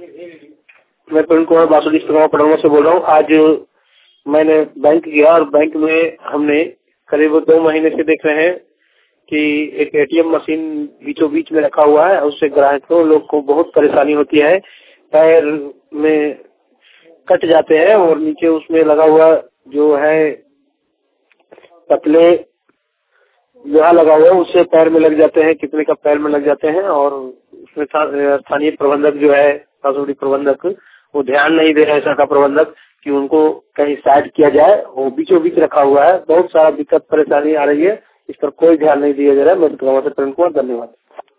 मैं प्रवीण कुमार बासुरी पटना से बोल रहा हूँ। आज मैंने बैंक गया और बैंक में हमने करीब 2 महीने से देख रहे हैं कि एक एटीएम मशीन बीचों बीच में रखा हुआ है। उससे ग्राहकों लोग को बहुत परेशानी होती है, पैर में कट जाते हैं और नीचे उसमें लगा हुआ जो है पतले लोहा लगा हुआ है उससे पैर में लग जाते हैं, कितने का पैर में लग जाते हैं। और उसमें स्थानीय प्रबंधक जो है बासुरी प्रबंधक वो ध्यान नहीं दे रहे हैं, शाखा प्रबंधक, कि उनको कहीं साइड किया जाए। वो बीचों बीच रखा हुआ है, बहुत सारा दिक्कत परेशानी आ रही है, इस पर कोई ध्यान नहीं दिया जा रहा है। मैं प्रवीण कुमार, धन्यवाद।